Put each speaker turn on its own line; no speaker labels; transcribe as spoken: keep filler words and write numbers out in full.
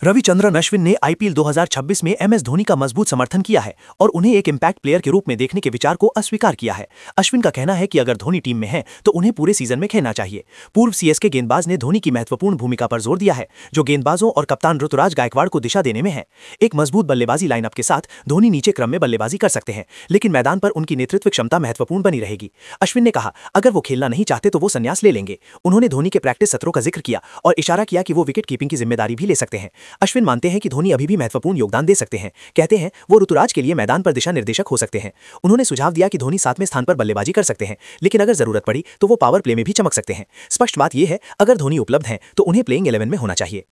रविचंद्रन अश्विन ने आईपीएल दो हज़ार छब्बीस में एमएस धोनी का मजबूत समर्थन किया है और उन्हें एक इम्पैक्ट प्लेयर के रूप में देखने के विचार को अस्वीकार किया है। अश्विन का कहना है कि अगर धोनी टीम में है तो उन्हें पूरे सीजन में खेलना चाहिए। पूर्व सीएसके गेंदबाज ने धोनी की महत्वपूर्ण भूमिका पर जोर दिया है, जो गेंदबाजों और कप्तान ऋतुराज गायकवाड़ को दिशा देने में है। एक मजबूत बल्लेबाजी लाइनअप के साथ धोनी नीचे क्रम में बल्लेबाजी कर सकते हैं, लेकिन मैदान पर उनकी नेतृत्व क्षमता महत्वपूर्ण बनी रहेगी। अश्विन ने कहा, अगर वो खेलना नहीं चाहते तो वो संन्यास ले लेंगे। उन्होंने धोनी के प्रैक्टिस सत्रों का जिक्र किया और इशारा किया कि वो विकेट कीपिंग की जिम्मेदारी भी ले सकते हैं। अश्विन मानते हैं कि धोनी अभी भी महत्वपूर्ण योगदान दे सकते हैं। कहते हैं वो ऋतुराज के लिए मैदान पर दिशा निर्देशक हो सकते हैं। उन्होंने सुझाव दिया कि धोनी सातवें स्थान पर बल्लेबाजी कर सकते हैं, लेकिन अगर जरूरत पड़ी तो वो पावर प्ले में भी चमक सकते हैं। स्पष्ट बात यह है, अगर धोनी उपलब्ध हैं तो उन्हें प्लेइंग इलेवन में होना चाहिए।